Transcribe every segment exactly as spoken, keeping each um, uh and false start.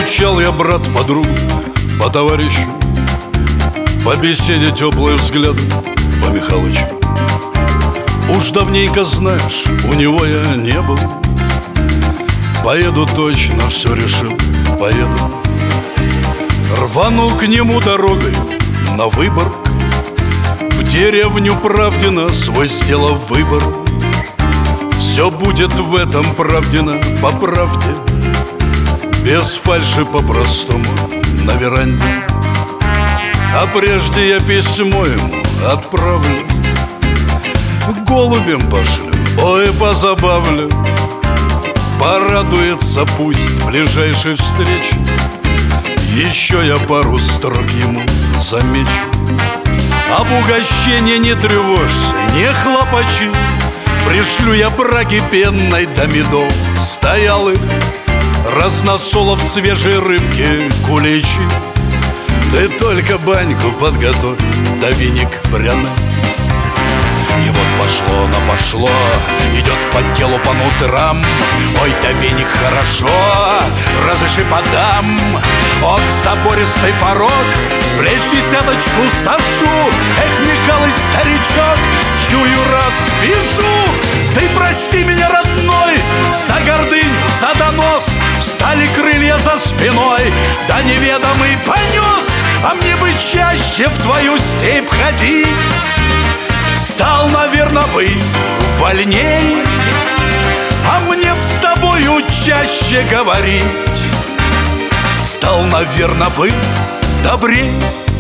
Скучал я, брат, подругу, по товарищу, по беседе теплые взгляды, по Михалычу. Уж давненько, знаешь, у него я не был. Поеду точно, все решил, поеду. Рвану к нему дорогой на Выборг, в деревню Правдина свой сделав выбор. Все будет в этом Правдина по правде, без фальши, по-простому, на веранде. А прежде я письмо ему отправлю, голубем пошлю, ой, позабавлю. Порадуется пусть ближайшей встречи, еще я пару строк ему замечу. Об угощении не тревожься, не хлопочи, пришлю я браги пенной до медов стоялых, разносолов свежей рыбки, куличи. Ты только баньку подготовь, да веник пряный. И вот пошло на пошло, идет по делу по нутрам. Ой, да веник хорошо, разреши подам. От забористый порог с плеч десяточку сошу. Эх, Михалыч, старичок, чую, раз вижу. Ты прости меня, родной, за гордыню, за донос. Встали крылья за спиной, да неведомый понес. А мне бы чаще в твою степь ходить. Стал, наверно, бы вольней, а мне б с тобою чаще говорить. Стал, наверно, бы добрей.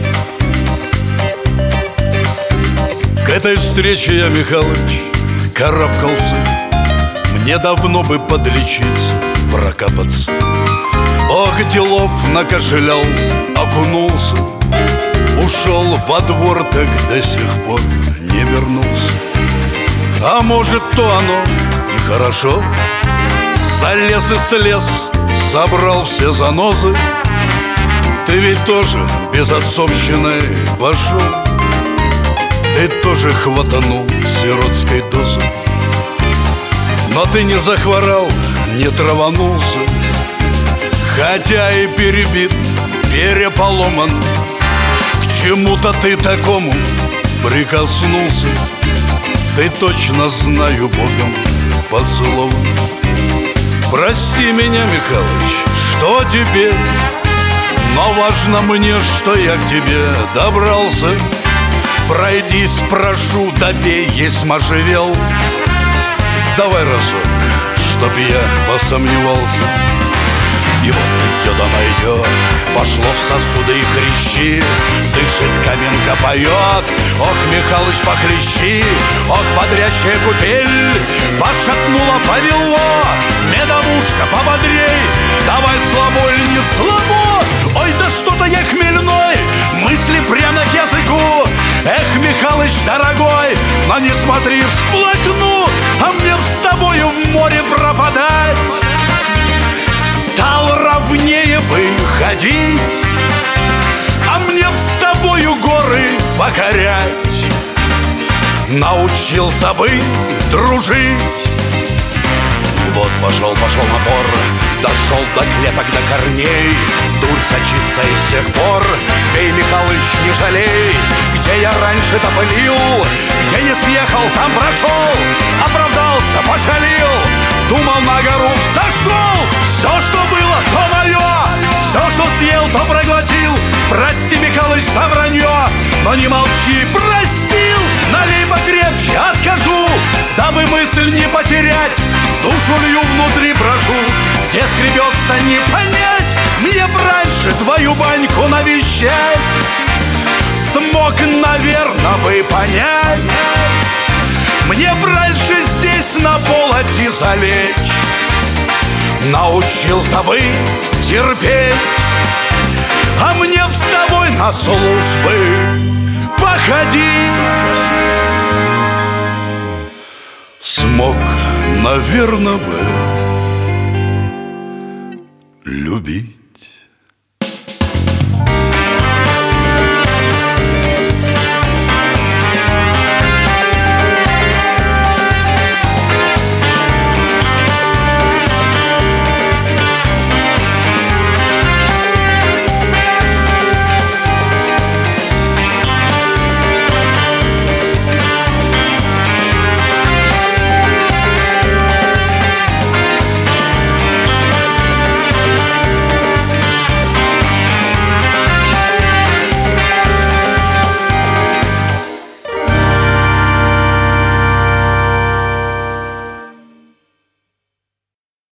К этой встрече я, Михалыч, карабкался. Мне давно бы подлечиться, прокапаться. Ох, делов накошелял, окунулся. Ушел во двор, так до сих пор не вернулся. А может, то оно и хорошо. Залез и слез, собрал все занозы. Ты ведь тоже без отцовщины пошел. Ты тоже хватанул сиротской дозы. Но ты не захворал, не траванулся, хотя и перебит, переполоман. К чему-то ты такому прикоснулся. Ты точно, знаю, Богом поцелован. Прости меня, Михалыч, что теперь? Но важно мне, что я к тебе добрался. Пройдись, прошу, добей, есть можжевел. Давай разок, чтоб я посомневался. И вот идет она идет, пошло в сосуды и хрящи. Дышит каменка, поет, ох, Михалыч, похлещи. Ох, бодрящая купель пошатнула, повело. Медовушка, пободрей, давай слабо или не слабо. Ой, да что-то я хмельной, мысли прямо к языку. Эх, Михалыч, дорогой, но не смотри, всплакну. А мне с тобою в море пропадать. Стал ровнее бы ходить, а мне б с тобою горы покорять. Научился бы дружить. И вот пошел, пошел напор, дошел до клеток, до корней. Дурь сочится из всех пор, пей, Михалыч, не жалей. Где я раньше-то пылил, где не съехал, там прошел. Оправдался, пошалил, думал, на гору взошел. Все, что было, то мое, все, что съел, то проглотил. Прости, Михалыч, за вранье, но не молчи, простил. Налей покрепче, откажу, дабы мысль не потерять. Душу лью, внутри брожу, где скребется, не понять. Мне б раньше твою баньку навещать. Смог, наверно, бы понять. Мне б раньше здесь на полоте залечь. Научился бы терпеть, а мне б с тобой на службы походить. Смог, наверно, бы